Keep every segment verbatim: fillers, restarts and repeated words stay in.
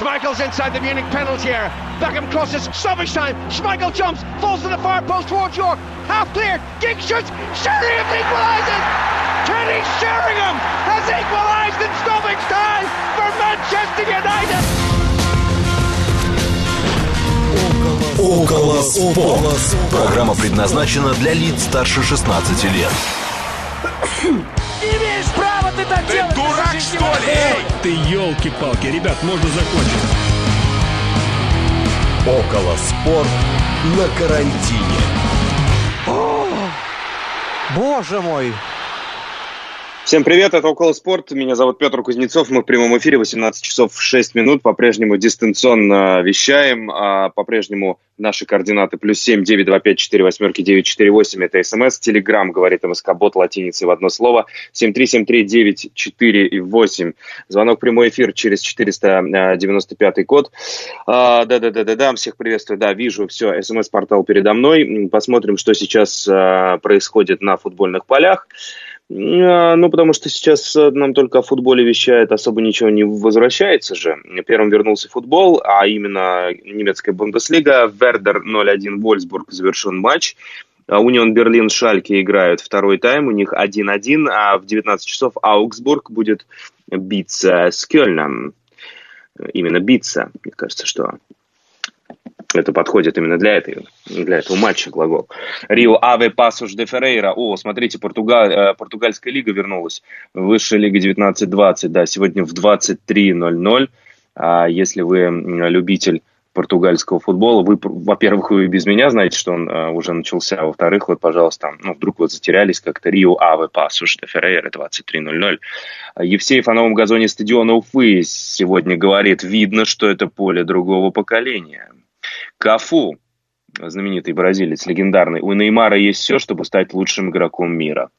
Schmeichel's inside the Munich penalty area. Beckham crosses, stoppage time. Schmeichel jumps, falls to the far post towards York. Half cleared, Giggs shoots, Sheringham equalises! Kenny Sheringham has equalised in stoppage time for Manchester United! Около спорт. Программа предназначена для лиц старше шестнадцати лет. Не имеешь права ты так ты делать! Ты дурак, что ли? Эй! Ты елки-палки, ребят, можно закончить. Около спорт на карантине. О, боже мой! Всем привет, это Около Спорт, меня зовут Петр Кузнецов, мы в прямом эфире, восемнадцать часов шесть минут, по-прежнему дистанционно вещаем, а по-прежнему наши координаты плюс семь девять два пять четыре восьмерки девять четыре восемь, это смс, телеграм, говорит МСК-бот латиницей в одно слово, семь три семь три девять четыре восемь, звонок прямой эфир через четыреста девяносто пятый код, а, да-да-да-да-да, всех приветствую, да, вижу, все, смс-портал передо мной, посмотрим, что сейчас а, происходит на футбольных полях. Ну, потому что сейчас нам только о футболе вещает, особо ничего не возвращается же. Первым вернулся футбол, а именно немецкая Бундеслига. Вердер ноль один Вольсбург завершен матч. Унион Берлин Шальке играют второй тайм, у них один один, а в девятнадцать часов Аугсбург будет биться с Кёльном. Именно биться, мне кажется, что... Это подходит именно для, этой, для этого матча глагол. Рио Аве Пасуш де Феррейра. О, смотрите, Португаль, португальская лига вернулась. Высшая лига девятнадцать двадцать. Да, сегодня в двадцать три ноль ноль. А если вы любитель португальского футбола, вы, во-первых, вы без меня знаете, что он а, уже начался. А во-вторых, вот, пожалуйста, ну, вдруг вы затерялись как-то. Рио Аве Пасуш де Феррейра двадцать три ноль ноль. Евсеев о новом газоне стадиона Уфы сегодня говорит, видно, что это поле другого поколения. Кафу, знаменитый бразилец, легендарный. У Неймара есть все, чтобы стать лучшим игроком мира.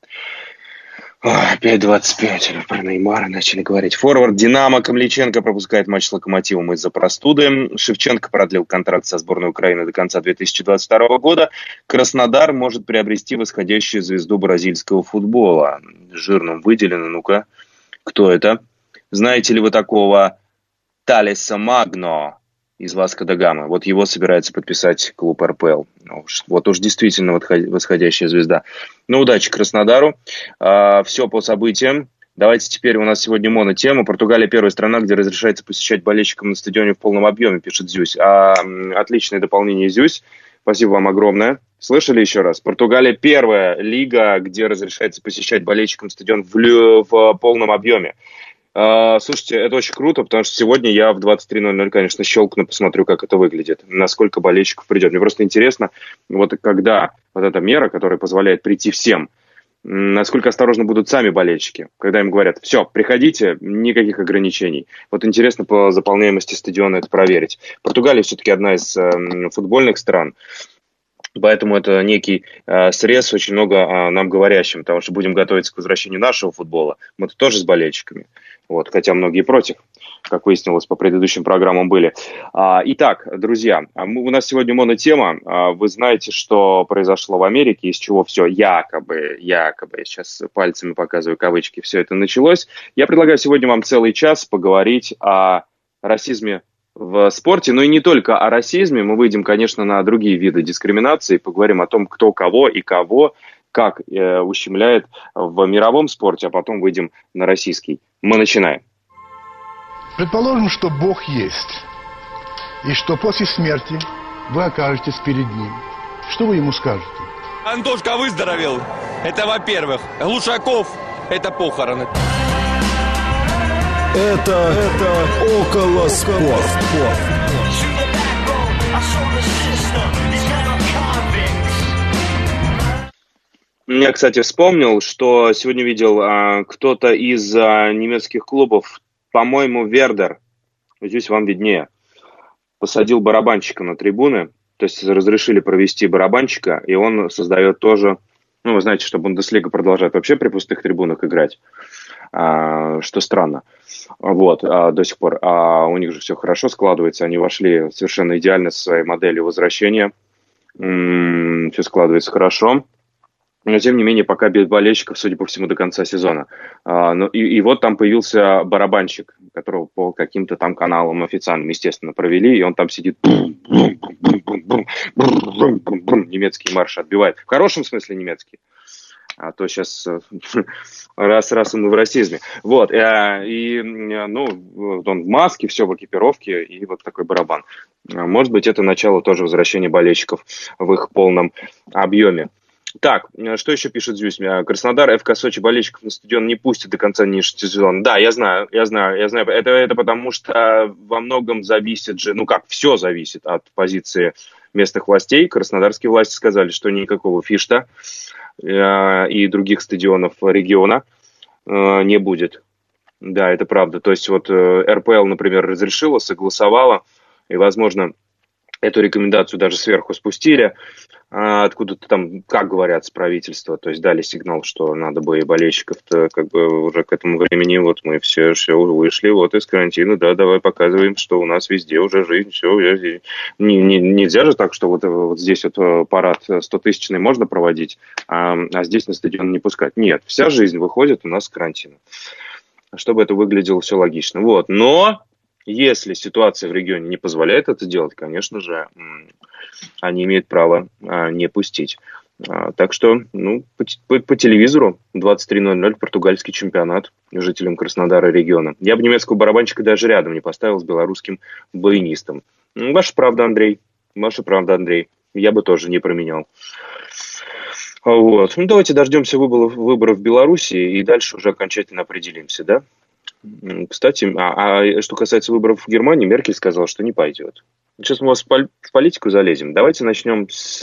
пять двадцать пять. Про Неймара начали говорить. Форвард Динамо Камличенко пропускает матч с Локомотивом из-за простуды. Шевченко продлил контракт со сборной Украины до конца две тысячи двадцать второго года. Краснодар может приобрести восходящую звезду бразильского футбола. Жирным выделено. Ну-ка, кто это? Знаете ли вы такого Талеса Магно из Васко да Гама? Вот его собирается подписать клуб эр пэ эл. Вот уж действительно восходящая звезда. Ну, удачи Краснодару. А, все по событиям. Давайте теперь, у нас сегодня монотема. Португалия первая страна, где разрешается посещать болельщикам на стадионе в полном объеме, пишет Зюсь. А, отличное дополнение, Зюсь. Спасибо вам огромное. Слышали еще раз? Португалия первая лига, где разрешается посещать болельщикам стадион в, лю- в полном объеме. Uh, слушайте, это очень круто, потому что сегодня я в двадцать три ноль ноль, конечно, щелкну, посмотрю, как это выглядит, насколько болельщиков придет. Мне просто интересно, вот когда вот эта мера, которая позволяет прийти всем, насколько осторожно будут сами болельщики, когда им говорят, все, приходите, никаких ограничений. Вот интересно по заполняемости стадиона это проверить. Португалия все-таки одна из э, футбольных стран. Поэтому это некий э, срез, очень много э, нам говорящим, потому что будем готовиться к возвращению нашего футбола. Мы-то тоже с болельщиками, вот, хотя многие против, как выяснилось по предыдущим программам были. А, итак, друзья, мы, у нас сегодня монотема. А, вы знаете, что произошло в Америке, из чего все якобы, якобы, сейчас пальцами показываю кавычки, все это началось. Я предлагаю сегодня вам целый час поговорить о расизме в спорте, но и не только о расизме. Мы выйдем, конечно, на другие виды дискриминации, поговорим о том, кто кого и кого как э, ущемляет в мировом спорте, а потом выйдем на российский. Мы начинаем. Предположим, что Бог есть, и что после смерти вы окажетесь перед Ним. Что вы Ему скажете? Антошка выздоровел. Это во-первых. Глушаков – это похороны. Это, это около спорт. Я, кстати, вспомнил, что сегодня видел а, кто-то из а, немецких клубов, по-моему, Вердер, здесь вам виднее, посадил барабанщика на трибуны, то есть разрешили провести барабанщика, и он создает тоже, ну, вы знаете, что Бундеслига продолжает вообще при пустых трибунах играть, а, что странно. Вот, а, до сих пор. А у них же все хорошо складывается. Они вошли совершенно идеально со своей моделью возвращения. М-м, все складывается хорошо. Но, тем не менее, пока без болельщиков, судя по всему, до конца сезона. А, ну, и, и вот там появился барабанщик, которого по каким-то там каналам официальным, естественно, провели, и он там сидит, немецкий марш отбивает. В хорошем смысле немецкий. А то сейчас раз-раз мы в расизме. Вот, и, ну, он в маске, все в экипировке, и вот такой барабан. Может быть, это начало тоже возвращения болельщиков в их полном объеме. Так, что еще пишет Зюсь? Краснодар, ФК Сочи болельщиков на стадион не пустит до конца нынешнего сезона. Да, я знаю, я знаю, я знаю. Это, это потому что во многом зависит же, ну как, все зависит от позиции местных властей. Краснодарские власти сказали, что никакого фишта э, и других стадионов региона э, не будет. Да, это правда. То есть вот э, эр пэ эл, например, разрешила, согласовала, и, возможно, эту рекомендацию даже сверху спустили, откуда-то там, как говорят, с правительства, то есть дали сигнал, что надо бы и болельщиков-то как бы уже к этому времени, вот мы все, все вышли вот из карантина, да, давай показываем, что у нас везде уже жизнь, все, не, не, нельзя же так, что вот, вот здесь вот парад стотысячный можно проводить, а, а здесь на стадион не пускать. Нет, вся жизнь выходит у нас с карантина, чтобы это выглядело все логично. Вот, но если ситуация в регионе не позволяет это делать, конечно же, они имеют право а, не пустить. А, так что, ну, по, по, по телевизору двадцать три ноль ноль португальский чемпионат жителям Краснодара и региона. Я бы немецкого барабанщика даже рядом не поставил с белорусским баянистом. Ваша правда, Андрей. Ваша правда, Андрей. Я бы тоже не променял. Вот. Ну, давайте дождемся выборов, выборов в Беларуси и дальше уже окончательно определимся, да? Кстати, а, а что касается выборов в Германии, Меркель сказала, что не пойдет. Сейчас мы вас в политику залезем. Давайте начнем с,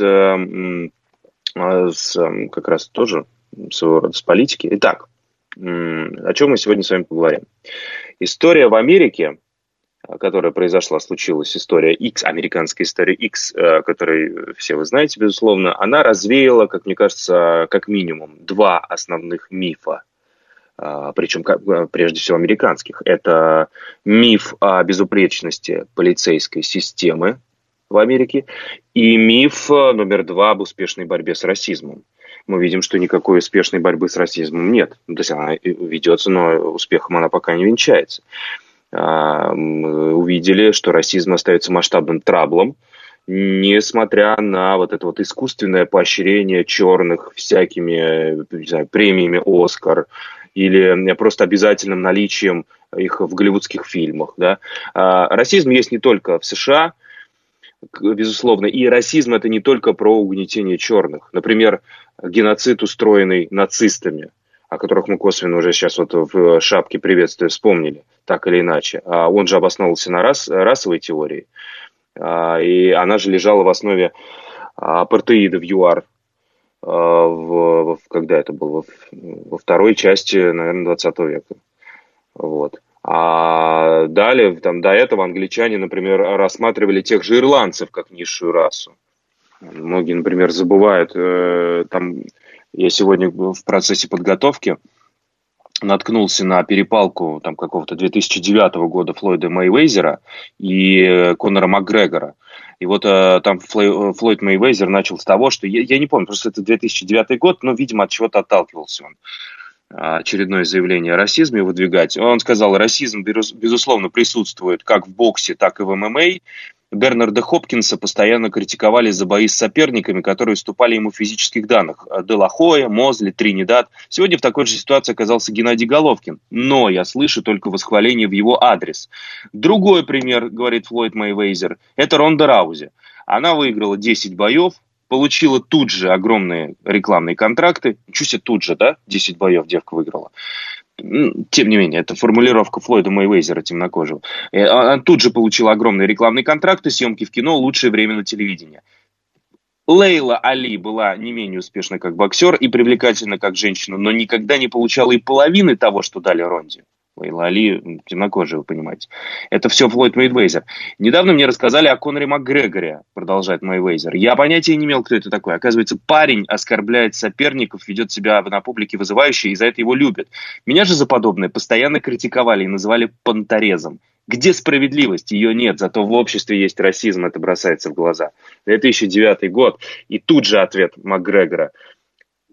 с как раз тоже своего рода с политики. Итак, о чем мы сегодня с вами поговорим? История в Америке, которая произошла, случилась, история X, американская история X, которую все вы знаете, безусловно, она развеяла, как мне кажется, как минимум два основных мифа. Причем, прежде всего, американских. Это миф о безупречности полицейской системы в Америке и миф номер два об успешной борьбе с расизмом. Мы видим, что никакой успешной борьбы с расизмом нет. То есть она ведется, но успехом она пока не венчается. Мы увидели, что расизм остается масштабным траблом, несмотря на вот это вот искусственное поощрение черных всякими, не знаю, премиями «Оскар», или просто обязательным наличием их в голливудских фильмах. Да? А, расизм есть не только в США, безусловно, и расизм это не только про угнетение черных. Например, геноцид, устроенный нацистами, о которых мы косвенно уже сейчас вот в шапке приветствия вспомнили, так или иначе. А он же обосновывался на рас, расовой теории, а, и она же лежала в основе апартеида в ЮАР. В, в, когда это было? Во второй части, наверное, двадцатого века. Вот. А далее, там, до этого англичане, например, рассматривали тех же ирландцев как низшую расу. Многие, например, забывают. Э, там, я сегодня в процессе подготовки наткнулся на перепалку там, какого-то две тысячи девятого года Флойда Мейвезера и Конора Макгрегора. И вот э, там Флой, Флойд Мейвезер начал с того, что, я, я не помню, просто это две тысячи девятый год, но, видимо, от чего-то отталкивался он. Очередное заявление о расизме выдвигать. Он сказал, расизм, безусловно, присутствует как в боксе, так и в эм эм а. Бернарда Хопкинса постоянно критиковали за бои с соперниками, которые уступали ему в физических данных. Де Ла Хоя, Мозли, Тринидад. Сегодня в такой же ситуации оказался Геннадий Головкин. Но я слышу только восхваление в его адрес. Другой пример, говорит Флойд Мейвезер, это Ронда Раузи. Она выиграла десять боев, получила тут же огромные рекламные контракты. Ничего себе, тут же, да? десять боев девка выиграла. Тем не менее, это формулировка Флойда Мейвезера темнокожего. Она тут же получила огромные рекламные контракты, съемки в кино, лучшее время на телевидении. Лейла Али была не менее успешна как боксер и привлекательна как женщина, но никогда не получала и половины того, что дали Ронде. Лейла Али темнокожая, вы понимаете. Это все Флойд Мейвезер. Недавно мне рассказали о Коноре Макгрегоре, продолжает Мейвезер. Я понятия не имел, кто это такой. Оказывается, парень оскорбляет соперников, ведет себя на публике вызывающе, и за это его любят. Меня же за подобное постоянно критиковали и называли понторезом. Где справедливость? Ее нет, зато в обществе есть расизм, это бросается в глаза. две тысячи девятый год, и тут же ответ Макгрегора.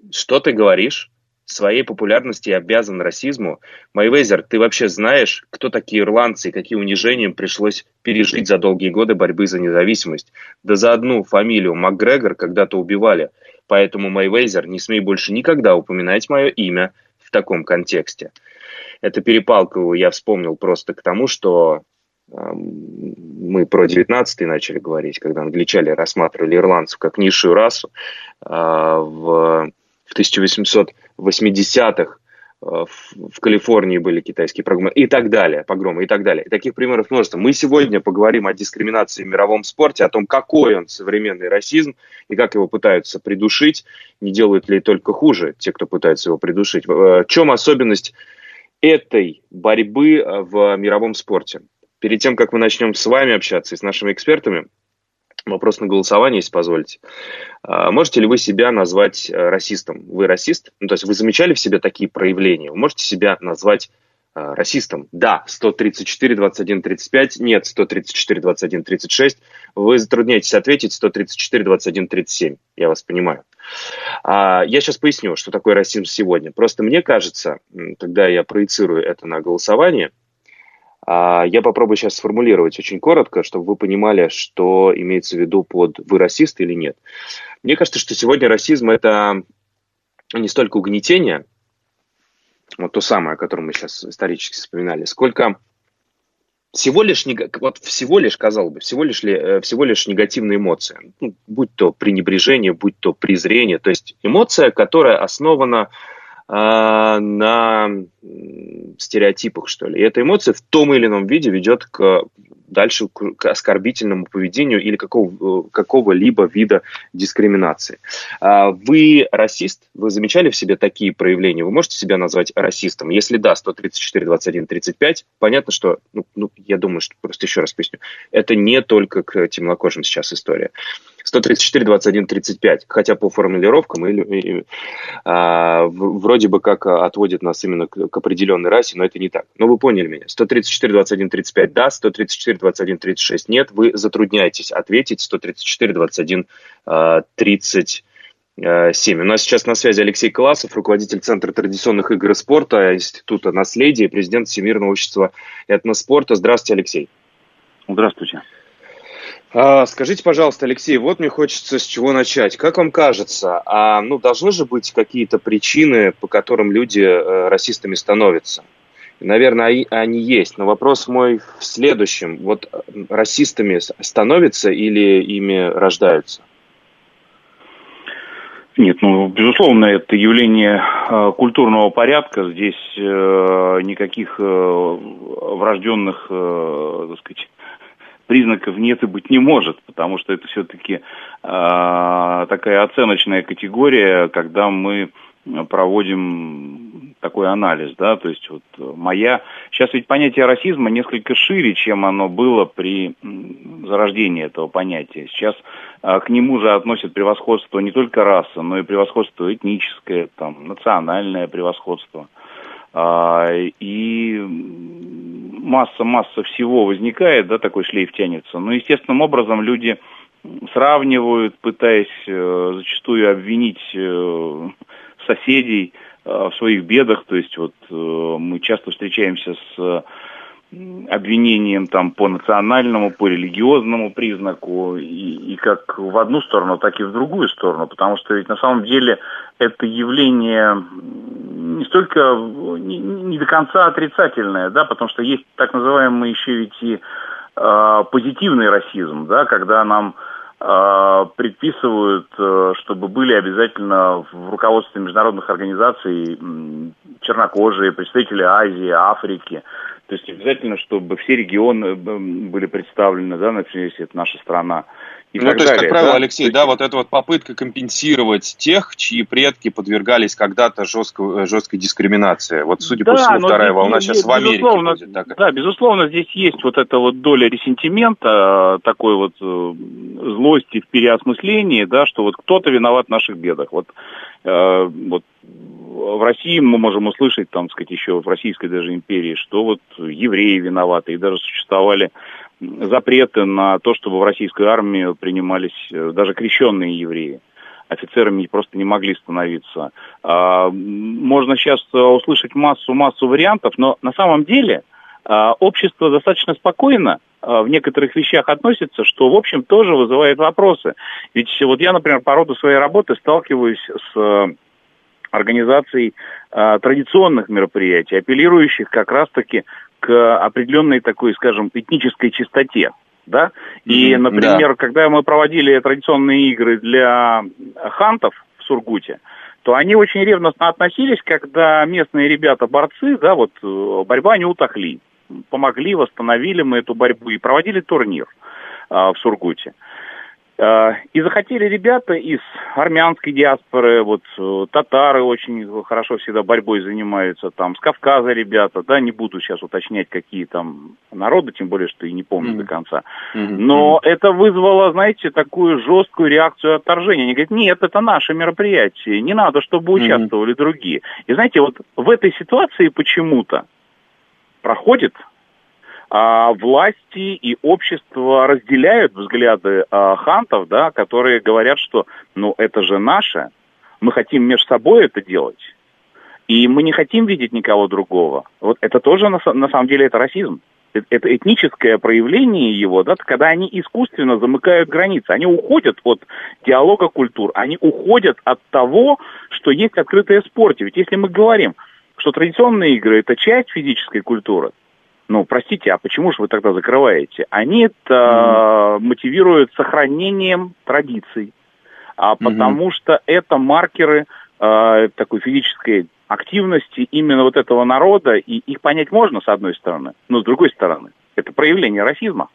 Что ты говоришь? Своей популярности обязан расизму? Мейвезер, ты вообще знаешь, кто такие ирландцы и какие унижения им пришлось пережить за долгие годы борьбы за независимость? Да за одну фамилию Макгрегор когда-то убивали. Поэтому, Мейвезер, не смей больше никогда упоминать мое имя в таком контексте. Эту перепалку я вспомнил просто к тому, что э, мы про девятнадцатый начали говорить, когда англичане рассматривали ирландцев как низшую расу. Э, в, в тысяча восемьсот восьмидесятых э, в, в Калифорнии были китайские погромы и так далее, погромы и так далее. И таких примеров множество. Мы сегодня поговорим о дискриминации в мировом спорте, о том, какой он современный расизм и как его пытаются придушить, не делают ли только хуже те, кто пытается его придушить. В чем особенность этой борьбы в мировом спорте? Перед тем, как мы начнем с вами общаться и с нашими экспертами, вопрос на голосование, если позволите. Можете ли вы себя назвать расистом? Вы расист? Ну, то есть вы замечали в себе такие проявления? Вы можете себя назвать расистом? Да, сто тридцать четыре, двадцать один, тридцать пять. Нет, сто тридцать четыре, двадцать один, тридцать шесть. Вы затрудняетесь ответить. сто тридцать четыре, двадцать один, тридцать семь. Я вас понимаю. Я сейчас поясню, что такое расизм сегодня. Просто мне кажется, когда я проецирую это на голосование, я попробую сейчас сформулировать очень коротко, чтобы вы понимали, что имеется в виду под «вы расист» или нет. Мне кажется, что сегодня расизм – это не столько угнетение, вот то самое, о котором мы сейчас исторически вспоминали, сколько всего лишь, вот всего лишь, казалось бы, всего лишь, всего лишь негативные эмоции. Ну, будь то пренебрежение, будь то презрение. То есть эмоция, которая основана на стереотипах, что ли. И эта эмоция в том или ином виде ведет к, дальше к оскорбительному поведению или какого, какого-либо вида дискриминации. Вы расист? Вы замечали в себе такие проявления? Вы можете себя назвать расистом? Если да, сто тридцать четыре, двадцать один, тридцать пять. Понятно, что, ну, ну, я думаю, что просто еще раз поясню, это не только к темнокожим сейчас история. сто тридцать четыре, двадцать один, тридцать пять. Хотя по формулировкам или, или, а, вроде бы как отводит нас именно к, к определенной расе, но это не так. Но вы поняли меня. сто тридцать четыре, двадцать один, тридцать пять да, сто тридцать четыре, двадцать один, тридцать шесть нет. Вы затрудняетесь ответить. сто тридцать четыре, двадцать один, тридцать семь. У нас сейчас на связи Алексей Коласов, руководитель Центра традиционных игр и спорта, Института наследия, президент Всемирного общества этноспорта. Здравствуйте, Алексей. Здравствуйте. Скажите, пожалуйста, Алексей, вот мне хочется с чего начать. Как вам кажется, а, ну, должны же быть какие-то причины, по которым люди э, расистами становятся? Наверное, они есть, но вопрос мой в следующем. Вот расистами становятся или ими рождаются? Нет, ну, безусловно, это явление э, культурного порядка. Здесь э, никаких э, врожденных, э, так сказать, признаков нет и быть не может, потому что это все-таки э, такая оценочная категория, когда мы проводим такой анализ, да, то есть вот моя... Сейчас ведь понятие расизма несколько шире, чем оно было при зарождении этого понятия. Сейчас э, к нему же относят превосходство не только расы, но и превосходство этническое, там, национальное превосходство. Э, и масса-масса всего возникает, да, такой шлейф тянется. Но естественным образом люди сравнивают, пытаясь э, зачастую обвинить э, соседей э, в своих бедах. То есть вот э, мы часто встречаемся с э, обвинением там по национальному, по религиозному признаку, и, и как в одну сторону, так и в другую сторону. Потому что ведь на самом деле это явление не столько, не, не до конца отрицательное, да, потому что есть так называемый еще ведь и э, позитивный расизм, да, когда нам э, предписывают, э, чтобы были обязательно в руководстве международных организаций э, чернокожие, представители Азии, Африки. То есть обязательно, чтобы все регионы были представлены, да, например, если это наша страна. И ну, так то есть, далее, как правило, да? Алексей, есть... да, вот эта вот попытка компенсировать тех, чьи предки подвергались когда-то жесткой, жесткой дискриминации. Вот, судя да, по всему, вторая здесь, волна сейчас в Америке будет. Так. Да, безусловно, здесь есть вот эта вот доля ресентимента, такой вот злости в переосмыслении, да, что вот кто-то виноват в наших бедах. Вот, э, вот в России мы можем услышать, там, так сказать, еще в Российской даже империи, что вот евреи виноваты, и даже существовали запреты на то, чтобы в российскую армию принимались даже крещенные евреи. офицерами просто не могли становиться. Можно сейчас услышать массу-массу вариантов, но на самом деле общество достаточно спокойно в некоторых вещах относится, что, в общем, тоже вызывает вопросы. Ведь вот я, например, по роду своей работы сталкиваюсь с организацией традиционных мероприятий, апеллирующих как раз-таки к определенной такой, скажем, этнической чистоте. Да? И, mm-hmm, например, да. когда мы проводили традиционные игры для хантов в Сургуте, то они очень ревностно относились, когда местные ребята-борцы, да, вот борьба не утохли, помогли, восстановили мы эту борьбу и проводили турнир а, в Сургуте. И захотели ребята из армянской диаспоры, вот татары очень хорошо всегда борьбой занимаются, там с Кавказа ребята, да, не буду сейчас уточнять, какие там народы, тем более, что и не помню mm-hmm. до конца. Mm-hmm. Но mm-hmm. это вызвало, знаете, такую жесткую реакцию отторжения. Они говорят, нет, это наше мероприятие, не надо, чтобы участвовали mm-hmm. другие. И знаете, вот в этой ситуации почему-то проходит... А власти и общество разделяют взгляды а, хантов, да, которые говорят, что ну это же наше, мы хотим между собой это делать, и мы не хотим видеть никого другого. Вот это тоже на, на самом деле это расизм. Это, это этническое проявление его, да, когда они искусственно замыкают границы, они уходят от диалога культур, они уходят от того, что есть открытое спорте. Ведь если мы говорим, что традиционные игры это часть физической культуры, ну, простите, а почему же вы тогда закрываете? Они это mm-hmm. мотивируют сохранением традиций, а потому mm-hmm. что это маркеры э, такой физической активности именно вот этого народа, и их понять можно, с одной стороны, но с другой стороны, это проявление расизма.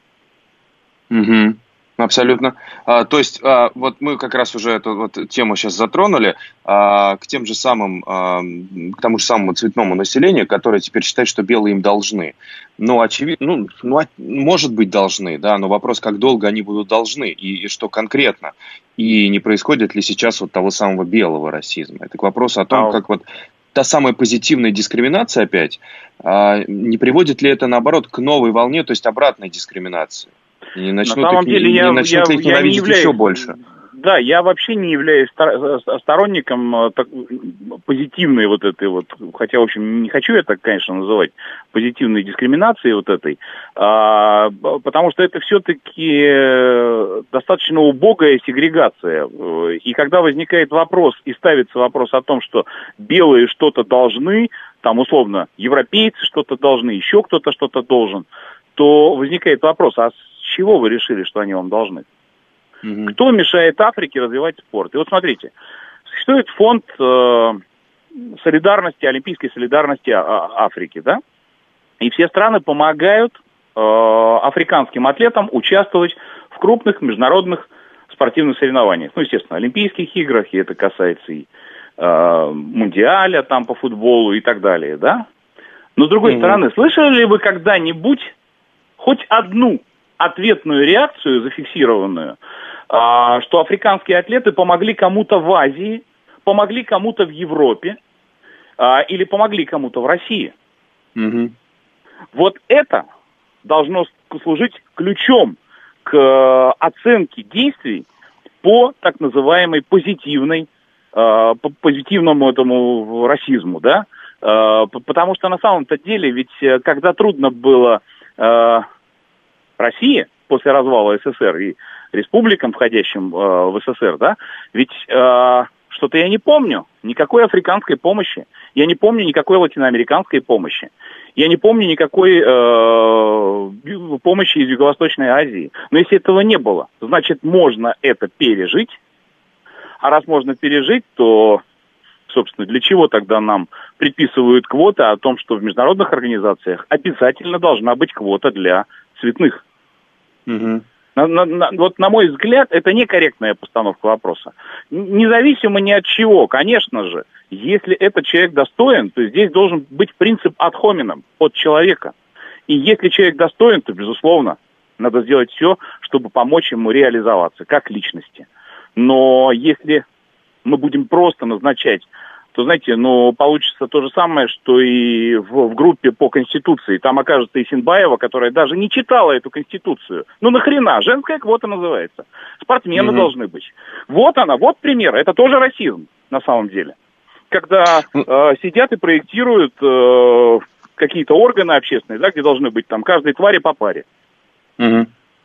Mm-hmm. Абсолютно. А, то есть, а, вот мы как раз уже эту вот тему сейчас затронули, а, к тем же самым, а, к тому же самому цветному населению, которое теперь считает, что белые им должны. Ну, очевидно, ну, ну, может быть, должны, да, но вопрос, как долго они будут должны и, и что конкретно. И не происходит ли сейчас вот того самого белого расизма. Это к вопросу о том, а... как вот та самая позитивная дискриминация опять, а, не приводит ли это, наоборот, к новой волне, то есть обратной дискриминации? И не начнут, На самом их, деле, не, я, не начнут я, их ненавидеть являюсь, еще больше. Да, я вообще не являюсь сторонником так, позитивной вот этой вот, хотя, в общем, не хочу это, конечно, называть позитивной дискриминацией вот этой, а, потому что это все-таки достаточно убогая сегрегация. И когда возникает вопрос, и ставится вопрос о том, что белые что-то должны, там, условно, европейцы что-то должны, еще кто-то что-то должен, то возникает вопрос, а с чего вы решили, что они вам должны? Mm-hmm. Кто мешает Африке развивать спорт? И вот смотрите, существует фонд э, солидарности, олимпийской солидарности а- Африки, да? И все страны помогают э, африканским атлетам участвовать в крупных международных спортивных соревнованиях. Ну, естественно, Олимпийских играх, и это касается и э, Мундиаля там по футболу и так далее, да? Но с другой mm-hmm. стороны, слышали ли вы когда-нибудь хоть одну ответную реакцию зафиксированную, а, что африканские атлеты помогли кому-то в Азии, помогли кому-то в Европе а, или помогли кому-то в России? Mm-hmm. Вот это должно служить ключом к оценке действий по так называемой позитивной, а, по позитивному этому расизму, да? А, потому что на самом-то деле, ведь когда трудно было а, России после развала СССР и республикам, входящим э, в СССР, да, ведь э, что-то я не помню, никакой африканской помощи, я не помню никакой латиноамериканской помощи, я не помню никакой э, помощи из Юго-Восточной Азии. Но если этого не было, значит, можно это пережить, а раз можно пережить, то, собственно, для чего тогда нам предписывают квоты о том, что в международных организациях обязательно должна быть квота для цветных? Угу. На, на, на, вот, на мой взгляд, это некорректная постановка вопроса. Независимо ни от чего, конечно же, если этот человек достоин, то здесь должен быть принцип ad hominem, от человека. И если человек достоин, то, безусловно, надо сделать все, чтобы помочь ему реализоваться как личности. Но если мы будем просто назначать то, знаете, ну, получится то же самое, что и в, в группе по Конституции. Там окажется Исенбаева, которая даже не читала эту Конституцию. Ну, нахрена? Женская квота называется. Спортсмены mm-hmm. должны быть. Вот она, вот пример. Это тоже расизм, на самом деле. Когда э, сидят и проектируют э, какие-то органы общественные, да, где должны быть там каждой твари по паре. Mm-hmm.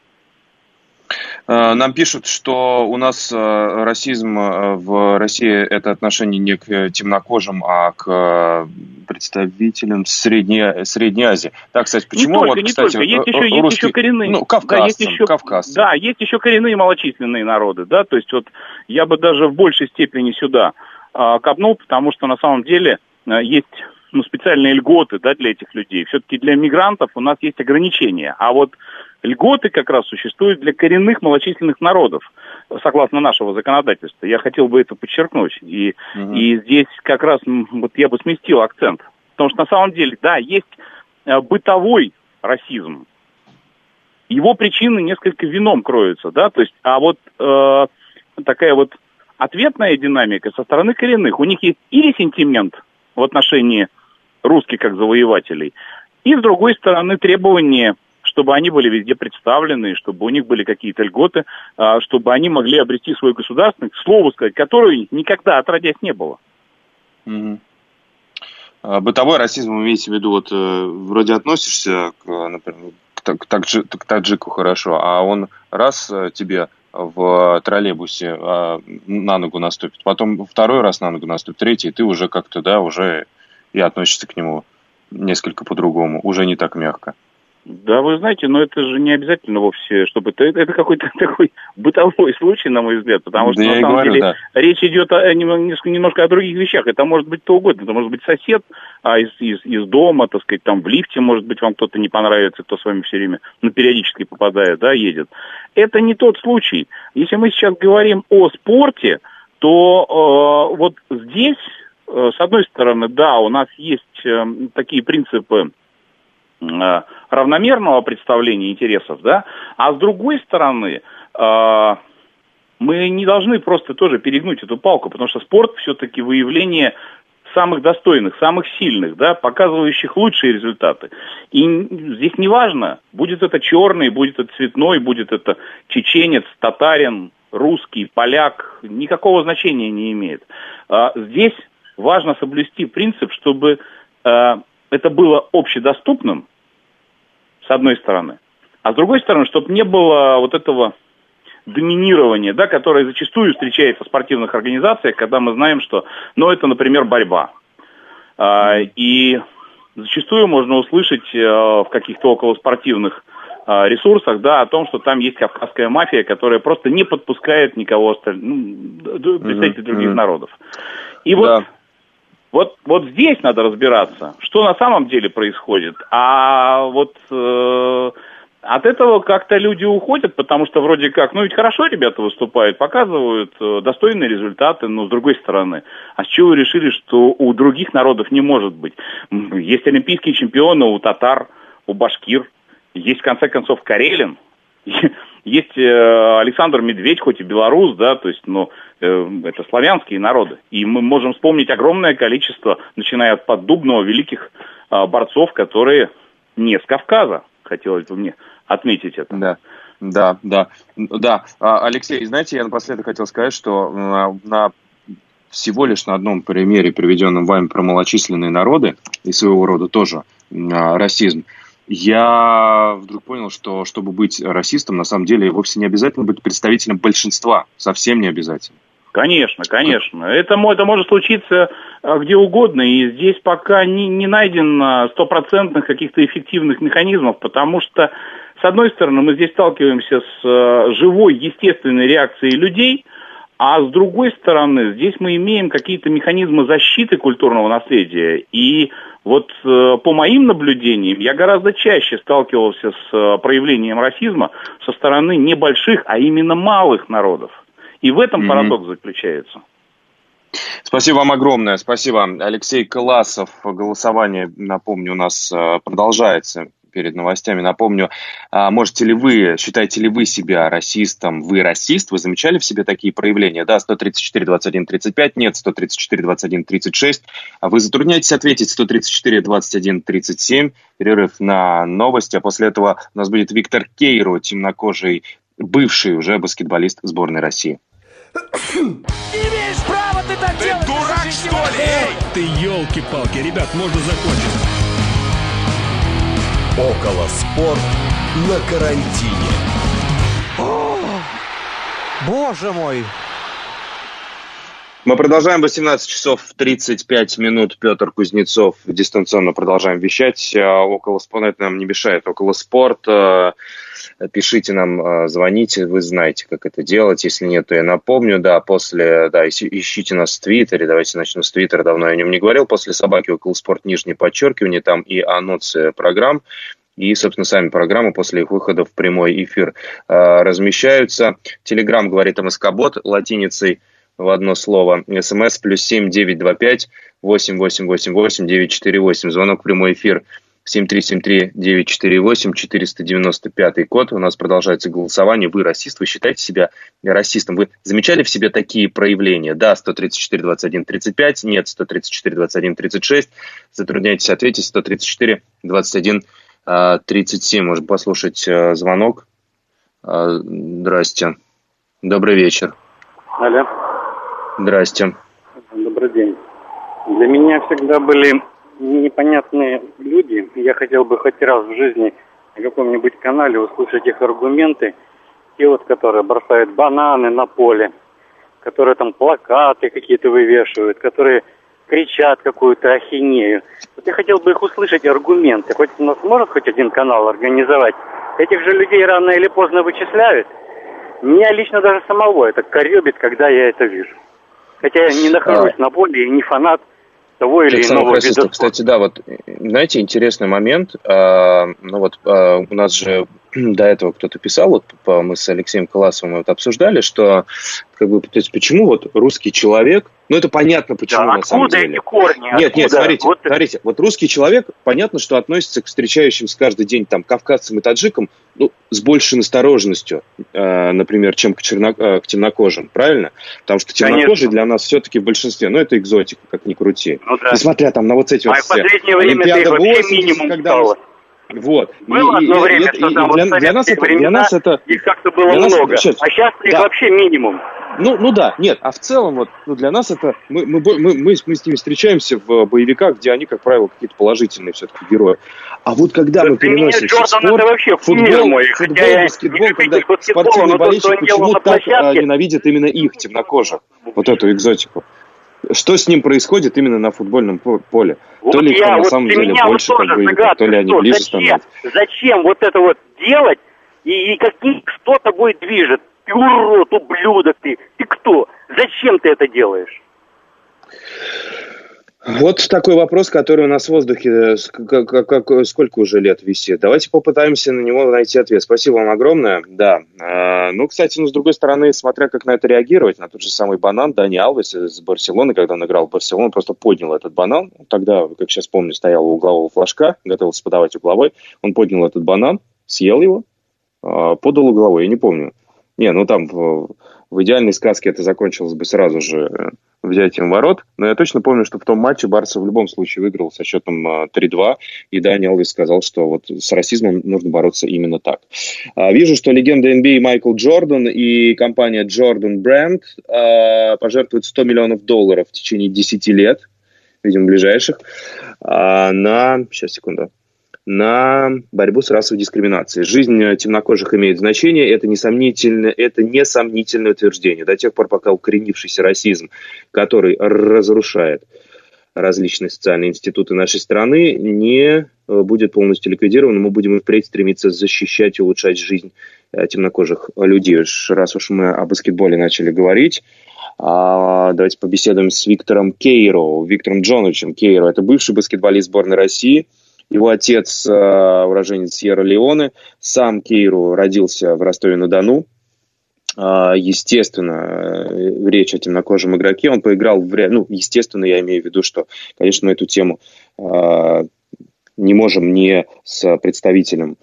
Нам пишут, что у нас расизм в России – это отношение не к темнокожим, а к представителям Средней, Средней Азии. Так, кстати, почему? Не только, вот, не кстати, только. Есть еще, русские, есть еще коренные. Ну, кавказцы, да, есть еще, кавказцы. Да, есть еще коренные малочисленные народы. Да? То есть вот я бы даже в большей степени сюда а, копнул, потому что на самом деле а, есть ну, специальные льготы, да, для этих людей. Все-таки для мигрантов у нас есть ограничения. А вот льготы как раз существуют для коренных малочисленных народов, согласно нашего законодательства. Я хотел бы это подчеркнуть. И, угу. и здесь как раз вот я бы сместил акцент. Потому что на самом деле, да, есть бытовой расизм. Его причины несколько вином кроются, да, то есть, а вот э, такая вот ответная динамика со стороны коренных. У них есть или сентимент в отношении русских как завоевателей, и с другой стороны требования, чтобы они были везде представлены, чтобы у них были какие-то льготы, чтобы они могли обрести свою государственность, к слову сказать, которой никогда отродясь не было. Угу. Бытовой расизм, вы имеете в виду, вот вроде относишься, к, например, к, таджи, к таджику хорошо, а он раз тебе в троллейбусе на ногу наступит, потом второй раз на ногу наступит, третий, и ты уже как-то, да, уже и относишься к нему несколько по-другому, уже не так мягко. Да, вы знаете, но это же не обязательно вовсе, чтобы это, это какой-то такой бытовой случай, на мой взгляд, потому что да на самом говорю, деле да. речь идет о, немножко о других вещах. Это может быть то угодно, это может быть сосед а из, из, из дома, так сказать, там в лифте, может быть, вам кто-то не понравится, кто с вами все время, ну, периодически попадает, да, едет. Это не тот случай. Если мы сейчас говорим о спорте, то э, вот здесь, э, с одной стороны, да, у нас есть э, такие принципы равномерного представления интересов, да, а с другой стороны, э, мы не должны просто тоже перегнуть эту палку, потому что спорт все-таки выявление самых достойных, самых сильных, да, показывающих лучшие результаты. И здесь не важно, будет это черный, будет это цветной, будет это чеченец, татарин, русский, поляк, никакого значения не имеет. Э, здесь важно соблюсти принцип, чтобы э, это было общедоступным, с одной стороны, а с другой стороны, чтобы не было вот этого доминирования, да, которое зачастую встречается в спортивных организациях, когда мы знаем, что, ну, это, например, борьба. А, и зачастую можно услышать а, в каких-то околоспортивных а, ресурсах, да, о том, что там есть кавказская мафия, которая просто не подпускает никого остальных, ну, представителей mm-hmm. других mm-hmm. народов. И вот... Да. Вот, вот здесь надо разбираться, что на самом деле происходит. А вот э, от этого как-то люди уходят, потому что вроде как, ну ведь хорошо ребята выступают, показывают э, достойные результаты, но с другой стороны, а с чего вы решили, что у других народов не может быть? Есть олимпийские чемпионы у татар, у башкир, есть в конце концов Карелин. Есть э, Александр Медведь, хоть и белорус, да, то есть, ну, э, это славянские народы. И мы можем вспомнить огромное количество, начиная от Поддубного, великих э, борцов, которые не с Кавказа, хотелось бы мне отметить это. Да, да, да. да. Алексей, знаете, я напоследок хотел сказать, что на, на всего лишь на одном примере, приведенном вами про малочисленные народы, и своего рода тоже а, расизм, я вдруг понял, что чтобы быть расистом, на самом деле вовсе не обязательно быть представителем большинства. Совсем не обязательно. Конечно, конечно. Это, это может случиться где угодно. И здесь пока не, не найдено стопроцентных каких-то эффективных механизмов, потому что, с одной стороны, мы здесь сталкиваемся с живой, естественной реакцией людей, а с другой стороны, здесь мы имеем какие-то механизмы защиты культурного наследия. И вот э, по моим наблюдениям, я гораздо чаще сталкивался с э, проявлением расизма со стороны не больших, а именно малых народов. И в этом mm-hmm. парадокс заключается. Спасибо вам огромное. Спасибо. Алексей Коласов. Голосование, напомню, у нас э, продолжается. перед новостями напомню, а, можете ли вы, считаете ли вы себя расистом? Вы расист? Вы замечали в себе такие проявления? Да, сто тридцать четыре двадцать один тридцать пять, нет, сто тридцать четыре двадцать один тридцать шесть. А вы затрудняетесь ответить, сто тридцать четыре двадцать один тридцать семь. Перерыв на новости, а после этого у нас будет Виктор Кейро, темнокожий, бывший уже баскетболист сборной России. Имеешь право ты так делать! Ты дурак, что ли? Эй, ты елки-палки, ребят, можно закончить. Около спорт на карантине. Боже мой! Мы продолжаем. восемнадцать часов тридцать пять минут. Петр Кузнецов. Дистанционно продолжаем вещать. Около спорта, это нам не мешает. Около спорта. Пишите нам, звоните. Вы знаете, как это делать. Если нет, то я напомню. Да, после, да, ищите нас в Твиттере. Давайте начнем с Твиттера. Давно я о нем не говорил. После собаки около спорт, нижнее подчеркивание. Там и анонсы программ. И, собственно, сами программы после их выхода в прямой эфир размещаются. Телеграм говорит МСК-бот латиницей в одно слово. СМС плюс семь девять два пять восемь восемь восемь восемь девять четыре восемь. Звонок в прямой эфир семь три семь три девять четыре восемь. четыреста девяносто пятый код. У нас продолжается голосование. Вы расист? Вы считаете себя расистом? Вы замечали в себе такие проявления? Да, сто тридцать четыре двадцать один тридцать пять. Нет, сто тридцать четыре двадцать один тридцать шесть. Затрудняйтесь ответить. сто тридцать четыре двадцать один тридцать семь. Можем послушать звонок. Здрасте. Добрый вечер. Алло. Здрасте. Добрый день. Для меня всегда были непонятные люди. Я хотел бы хоть раз в жизни на каком-нибудь канале услышать их аргументы. Те вот, которые бросают бананы на поле, которые там плакаты какие-то вывешивают, которые кричат какую-то ахинею. Вот я хотел бы их услышать аргументы. Хоть у нас может хоть один канал организовать. Этих же людей рано или поздно вычисляют. Меня лично даже самого это корёбит, когда я это вижу. Хотя я не нахожусь а... на поле и не фанат того или иного вида спорта. Кстати, да, вот, знаете, интересный момент. А, ну вот а, у нас же до этого кто-то писал, вот мы с Алексеем Коласовым это обсуждали, что как бы, то есть, почему вот русский человек, ну это понятно, почему да, на самом деле. Эти корни? Нет, откуда? нет, смотрите, вот... смотрите, вот русский человек, понятно, что относится к встречающимся каждый день там кавказцам и таджикам, ну, с большей настороженностью, э, например, чем к, черно, э, к темнокожим, правильно? Потому что темнокожие для нас все-таки в большинстве, ну, это экзотика, как ни крути. Ну, да. Несмотря там на вот эти а вот все Олимпиада восемьдесят, когда у нас... Вот. Было и, одно и, время, и, что и, там и, вот для, нас это, времена, для нас это... их как-то было много, нас, а сейчас их да. вообще минимум. Ну, ну да, нет, а в целом вот, ну, для нас это, мы, мы, мы, мы, мы с ними встречаемся в боевиках, где они, как правило, какие-то положительные все-таки герои. А вот когда да, мы переносимся в спорт, футбол, мой, футбол, баскетбол, когда спортивные болельщики почему так ненавидят именно их, темнокожих, вот эту экзотику. Что с ним происходит имно на футбольном поле? Вот то ли я, на вот самом деле больше вот как бы, то ли они что, ближе зачем, становятся. Зачем вот это вот делать? И, и какие, что тобой движет? Ты урод, ублюдок ты. Ты кто? Зачем ты это делаешь? Вот такой вопрос, который у нас в воздухе как, как, как, сколько уже лет висит. Давайте попытаемся на него найти ответ. Спасибо вам огромное. Да. А, ну, кстати, ну, с другой стороны, смотря как на это реагировать, на тот же самый банан, Дани Алвес из Барселоны, когда он играл в Барселону, просто поднял этот банан. Тогда, как сейчас помню, стоял у углового флажка, готовился подавать угловой. Он поднял этот банан, съел его, подал угловой. Я не помню. Не, ну там в, в идеальной сказке это закончилось бы сразу же взятием ворот. Но я точно помню, что в том матче Барса в любом случае выиграл со счетом три-два. И Дани Алвес сказал, что вот с расизмом нужно бороться именно так. Вижу, что легенда эн би эй Майкл Джордан и компания Jordan Brand пожертвуют сто миллионов долларов в течение десяти лет, видимо, ближайших, на... Сейчас, секунду. на борьбу с расовой дискриминацией. Жизнь темнокожих имеет значение, это несомнительно, это несомнительное утверждение. До тех пор, пока укоренившийся расизм, который разрушает различные социальные институты нашей страны, не будет полностью ликвидирован, мы будем впредь стремиться защищать и улучшать жизнь темнокожих людей. Раз уж мы о баскетболе начали говорить, давайте побеседуем с Виктором Кейро, Виктором Джоновичем Кейро. Это бывший баскетболист сборной России. Его отец, уроженец Сьерра-Леоне, сам Кейру родился в Ростове-на-Дону. Естественно, речь о темнокожем игроке. Он поиграл в... Ну, естественно, я имею в виду, что, конечно, мы эту тему не можем не с представителем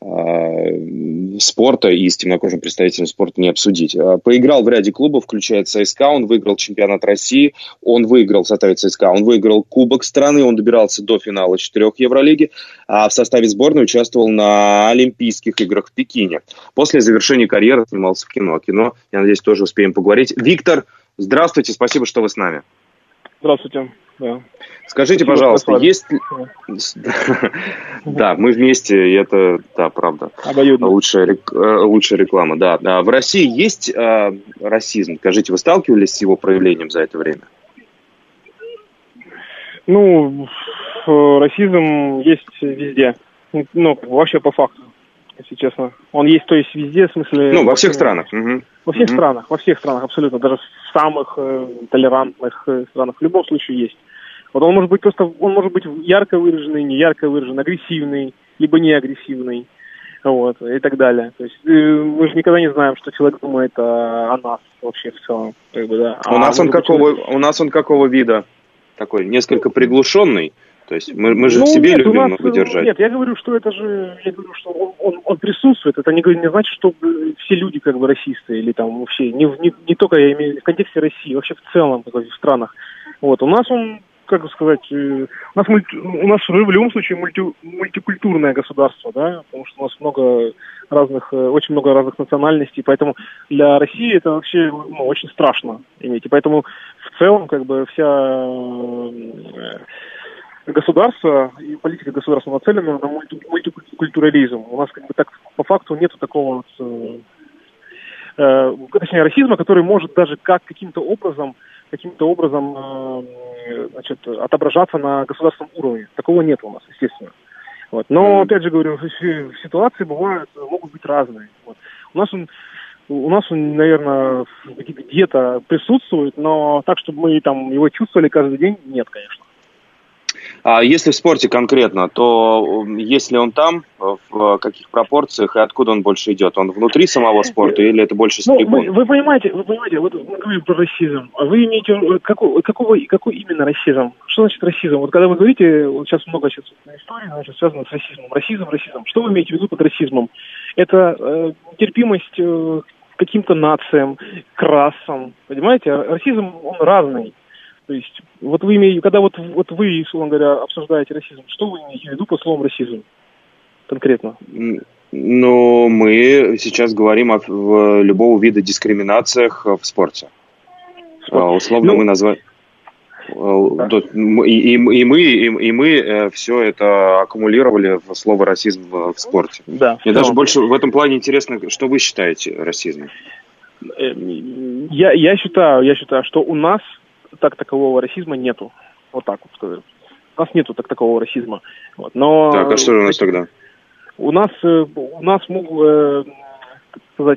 спорта и с темнокожим представителем спорта не обсудить. Поиграл в ряде клубов, включая ЦСКА, он выиграл чемпионат России, он выиграл в составе ЦСКА, он выиграл Кубок страны, он добирался до финала четырех Евролиги, а в составе сборной участвовал на Олимпийских играх в Пекине. После завершения карьеры снимался в кино. Кино, я надеюсь, тоже успеем поговорить. Виктор, здравствуйте, спасибо, что вы с нами. Здравствуйте. Да. Скажите, Спасибо, пожалуйста, есть... Да, мы вместе, и это, да, правда, лучшая, лучшая реклама. Да. В России есть э, расизм? Скажите, вы сталкивались с его проявлением за это время? Ну, расизм есть везде. Ну, вообще по факту, если честно. Он есть, то есть везде, в смысле... Ну, во всех странах. Угу. Во всех угу. странах, во всех странах, абсолютно. Даже в самых э, толерантных э, странах. В любом случае есть. Вот он может быть просто, он может быть ярко выраженный, не ярко выраженный, агрессивный, либо не агрессивный, вот, и так далее. То есть мы же никогда не знаем, что человек думает о, о нас вообще в целом. Как бы, да. У, а нас он какого, человек... у нас он какого вида? Такой несколько приглушенный? То есть мы, мы же ну, в себе нет, любим нас, много держать. Нет, я говорю, что это же, я говорю, что он, он, он присутствует. Это не, не значит, что все люди как бы расисты или там вообще, не, не, не только я имею в контексте России, вообще в целом как бы, в странах. Вот, у нас он, как сказать, у нас, мульти, у нас в любом случае мульти, мультикультурное государство, да, потому что у нас много разных, очень много разных национальностей, поэтому для России это вообще ну, очень страшно иметь. И поэтому в целом как бы вся государство и политика государства нацелена на мульти, мультикультурализм. У нас как бы так по факту нету такого вот, э, точнее расизма, который может даже как каким-то образом каким-то образом э, значит, отображаться на государственном уровне. Такого нет у нас, естественно. Вот. Но, опять же говорю, ситуации бывают, могут быть разные. Вот. У нас он, у нас он, наверное, где-то присутствует, но так, чтобы мы там его чувствовали каждый день, нет, конечно. А если в спорте конкретно, то если он там, в каких пропорциях и откуда он больше идет? Он внутри самого спорта или это больше с трибун? Ну, вы, вы понимаете, вы понимаете, вот мы говорим про расизм. А вы имеете какой, какого, какой именно расизм? Что значит расизм? Вот когда вы говорите, вот сейчас много сейчас историй, значит, связано с расизмом. Расизм, расизм. Что вы имеете в виду под расизмом? Это э, терпимость э, к каким-то нациям, к расам. Понимаете? Расизм, он разный. То есть, вот вы имеете, когда вот, вот вы, условно говоря, обсуждаете расизм, что вы имеете в виду по словам расизм конкретно? Ну, мы сейчас говорим о в, любого вида дискриминациях в спорте. А, условно ну, мы назвали... Да. И, и, и мы, и, и мы э, все это аккумулировали в слово расизм в, в спорте. Да, Мне даже больше в этом плане интересно, что вы считаете расизмом? Я, я считаю, я считаю, что у нас так такового расизма нету. Вот так вот скажу. У нас нету так такового расизма. Вот. Но так, а что у нас тогда? У нас, у нас могут, как сказать,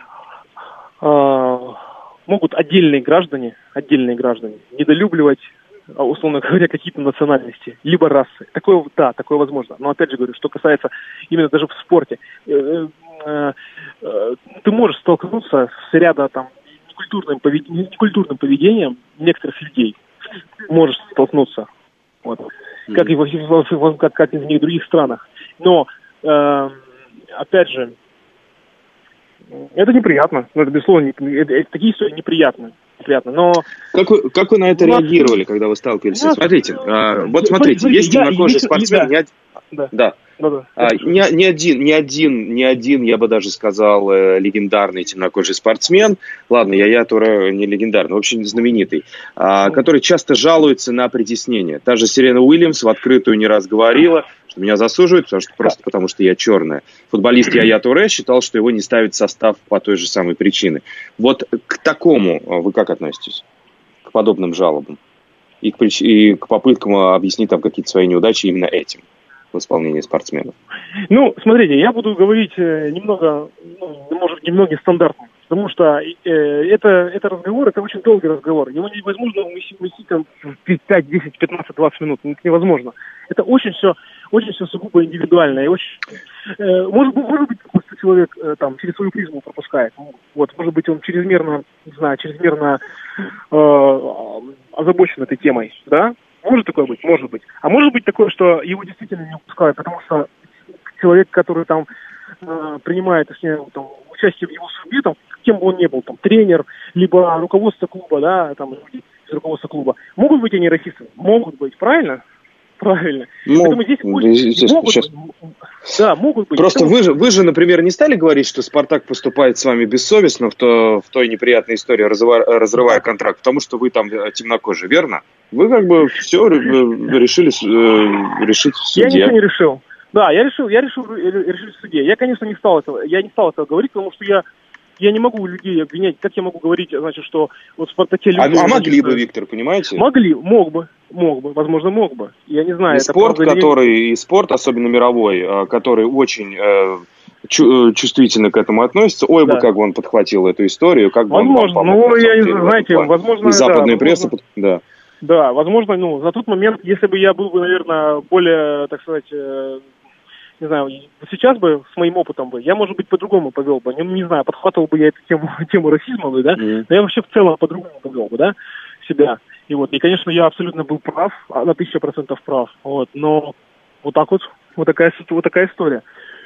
могут отдельные граждане, отдельные граждане недолюбливать, условно говоря, какие-то национальности, либо расы. Такое, да, такое возможно. Но опять же говорю, что касается именно даже в спорте. Ты можешь столкнуться с рядом там некультурным поведением, некультурным поведением некоторых людей. Можешь столкнуться. Вот. Как и в, как, как и в других странах. Но, э, опять же, это неприятно. Ну, это, безусловно, это, это, такие истории неприятные. Неприятно. Но... Как вы, как вы на это нас... реагировали, когда вы сталкивались? Нас... Смотрите, а, вот смотрите, смотрите есть темнокожий спортсмен, да. не, да. Да. Да, да. А, не, не один, не один, не один, я бы даже сказал, э, легендарный темнокожий спортсмен. Ладно, я я тоже не легендарный, в общем, знаменитый, а, который часто жалуется на притеснение. Та же Серена Уильямс в открытую не раз говорила, что меня засуживают, потому что, просто потому что я черная. Футболист Яя Туре считал, что его не ставят в состав по той же самой причине. Вот к такому вы как относитесь? К подобным жалобам? И к, прич... и к попыткам объяснить там какие-то свои неудачи именно этим? В исполнении спортсменов? Ну, смотрите, я буду говорить немного, ну, может, немного нестандартно, потому что э, это, это разговор, это очень долгий разговор. Его невозможно уместить там в пять, десять, пятнадцать, двадцать минут. Это невозможно. Это очень все, очень все сугубо индивидуально. И очень, э, может, может быть, просто человек э, там через свою призму пропускает. Вот, может быть, он чрезмерно, не знаю, чрезмерно э, озабочен этой темой, да? Может такое быть? Может быть. А может быть такое, что его действительно не выпускают, потому что человек, который там э, принимает точнее, там, участие в его судьбе, там, кем бы он ни был, там, тренер, либо руководство клуба, да, там, из руководства клуба, могут быть они расистами? Могут быть, правильно? Правильно. Ну, Поэтому здесь здесь, могут, сейчас... да, могут быть. Просто Потому... вы же, вы же, например, не стали говорить, что «Спартак» поступает с вами бессовестно в, то, в той неприятной истории, разрывая, разрывая контракт, потому что вы там темнокожий, верно? Вы как бы все решили э, решить в суде. Я ничего не решил. Да, я решил, я решил решить в суде. Я, конечно, не стал этого, я не стал этого говорить, потому что я Я не могу людей обвинять. Как я могу говорить, значит, что вот в «Спартаке» люди... А, а могли бы, Виктор, понимаете? Могли, мог бы, мог бы, возможно, мог бы. Я не знаю. И это спорт, правда, который, и спорт, особенно мировой, который очень э, чу- чувствительно к этому относится, ой да. бы, как бы он подхватил эту историю, как бы возможно, он вам помог. Ну, я не знаю, знаете, возможно, и западная да, пресса, возможно, да. Да, возможно, ну, на тот момент, если бы я был бы, наверное, более, так сказать... Э, не знаю, сейчас бы, с моим опытом бы, я, может быть, по-другому повел бы. Не, не знаю, подхватывал бы я эту тему, тему расизма, да, mm-hmm. но я вообще в целом по-другому повел бы, да, себя. И вот, и, конечно, я абсолютно был прав, на тысячу процентов прав, вот, но вот так вот, вот такая, вот такая история.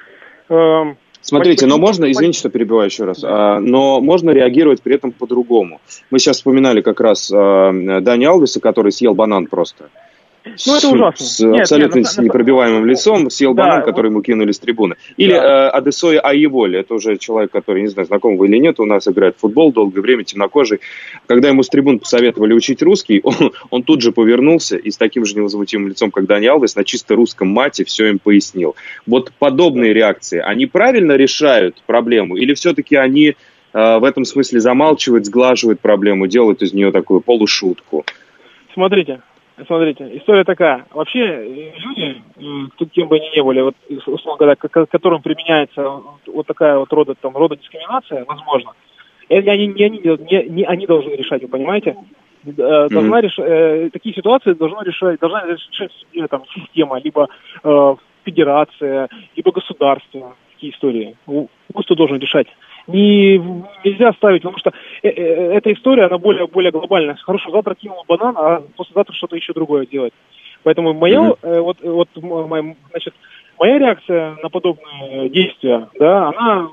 Эм, Смотрите, но можно, извините, что перебиваю еще раз, а, но можно реагировать при этом по-другому. Мы сейчас вспоминали как раз а, Дани Алвеса, который съел банан просто. Ну, это ужасно. С нет, абсолютно нет, с непробиваемым лицом съел да, банан, который вот... ему кинули с трибуны. Или да. э, Адесоя Аеволи, это уже человек, который, не знаю, знаком вы или нет, у нас играет в футбол долгое время, темнокожий. Когда ему с трибун посоветовали учить русский, он, он тут же повернулся и с таким же невозмутимым лицом, как Дани Алвес, на чисто русском мате все им пояснил. Вот подобные реакции, они правильно решают проблему? Или все-таки они э, в этом смысле замалчивают, сглаживают проблему, делают из нее такую полушутку? Смотрите. Смотрите, история такая. Вообще, люди, тут кем бы они ни были, вот, условно говоря, к которым применяется вот такая вот рода, там, рода дискриминация, возможно, это они, не, они, не, не они должны решать, вы понимаете? Должна mm-hmm. реш... э, такие ситуации должна решать, должна решать там, система, либо э, федерация, либо государство, такие истории. Кто должен решать? Не, нельзя ставить, потому что э, э, эта история, она более, более глобальная. Хорошо, завтра кинул банан, а послезавтра что-то еще другое делать. Поэтому моя, mm-hmm. э, вот, вот, моя, значит, моя реакция на подобные действия, да, она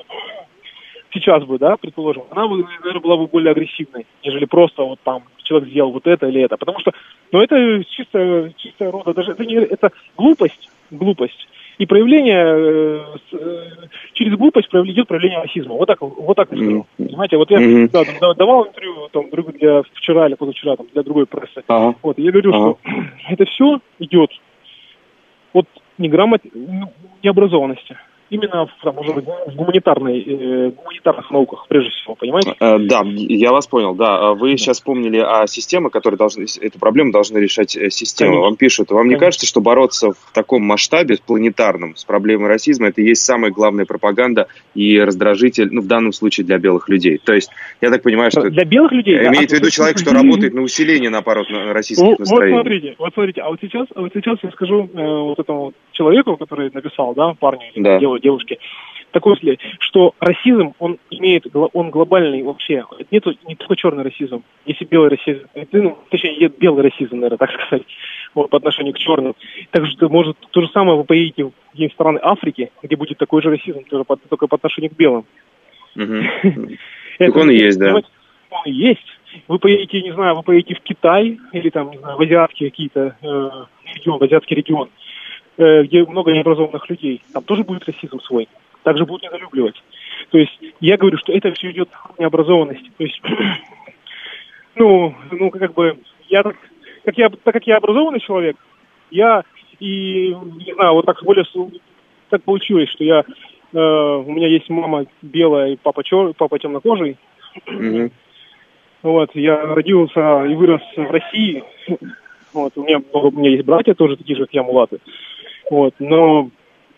сейчас бы, да, предположим, она бы, наверное, была бы более агрессивной, нежели просто вот там человек сделал вот это или это. Потому что, ну, это чисто, чисто рода, даже это, не, это глупость, глупость. И проявление, э, через глупость идет проявление расизма. Вот так, вот так я сказал. Mm-hmm. Понимаете, вот я mm-hmm. да, там, давал интервью там, для вчера или позавчера там, для другой прессы. Uh-huh. Вот, я говорю, uh-huh. что это все идет от неграмот... необразованности. Именно там, может быть, в гуманитарной, э, гуманитарных науках, прежде всего, понимаете? Э, да, я вас понял, да. Вы да. сейчас вспомнили о системе, которая должны, эту проблему должны решать системы. Конечно. Вам пишут, вам Конечно. не кажется, что бороться в таком масштабе, планетарном, с проблемой расизма, это и есть самая главная пропаганда и раздражитель, ну, в данном случае, для белых людей? То есть, я так понимаю, что... Для белых людей? Имеется в виду человек, что работает на усиление, наоборот, на российских настроений. Вот смотрите, вот смотрите, а вот сейчас, а вот сейчас я скажу э, вот этому человеку, который написал, да, парню, да. девушке, такое, что расизм, он имеет, он глобальный вообще. Нету не только черный расизм, есть и белый расизм. Ну, точнее, белый расизм, наверное, так сказать, вот, по отношению к черным. Так что, может, то же самое вы поедете в какие-нибудь страны Африки, где будет такой же расизм, только по, только по отношению к белым. Так он и есть, да. Он и есть. Вы поедете, не знаю, вы поедете в Китай или там, не знаю, в азиатские какие-то регион, в азиатский регион, где много необразованных людей, там тоже будет расизм свой, также будут недолюбливать. То есть я говорю, что это все идет от необразованности. То есть, ну, ну, как бы, я так, как я, так как я образованный человек, я и, не знаю, вот так более, так получилось, что я, э, у меня есть мама белая и папа, чер, папа темнокожий. Mm-hmm. Вот, я родился и вырос в России. Вот, у меня, у меня есть братья тоже такие же, как я, мулаты. Вот, но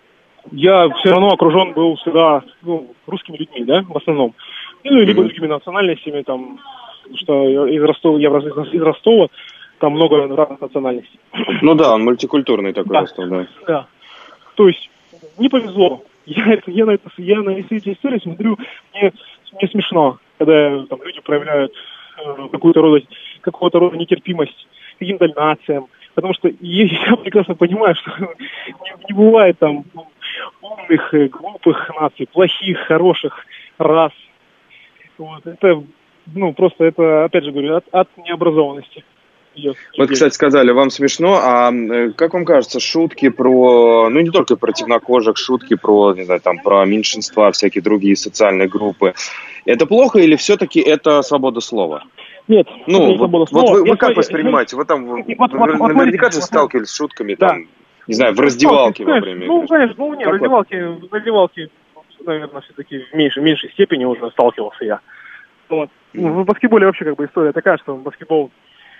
я все равно окружен был всегда, ну, русскими людьми, да, в основном. Ну, либо mm-hmm. другими национальностями, там, что из Ростова, я из Ростова, там много разных национальностей. Ну да, он мультикультурный такой да. Ростов, да. Да. То есть, не повезло. Я, это, я, на, это, я на эти истории смотрю, мне, мне смешно, когда там люди проявляют э, какую-то рода, какого-то рода нетерпимость каким-то нациям. Потому что я прекрасно понимаю, что не, не бывает там умных, глупых наций, плохих, хороших рас. Вот. Это, ну, просто это, опять же говорю, от, от необразованности. Вот, кстати, сказали, вам смешно, а как вам кажется, шутки про, ну, не только про темнокожих, шутки про, не знаю, там, про меньшинства, всякие другие социальные группы, это плохо или все-таки это свобода слова? Нет, ну, это вот, вот вы, вы как я, воспринимаете? Я, вы там вот, вот, наверняка же сталкивались с шутками, да. там, не знаю, в раздевалке во время игры. Ну, конечно, ну, нет, в раздевалке, в раздевалке, наверное, все-таки в меньшей, в меньшей степени уже сталкивался я. Вот. Mm-hmm. В баскетболе вообще как бы история такая, что баскетбол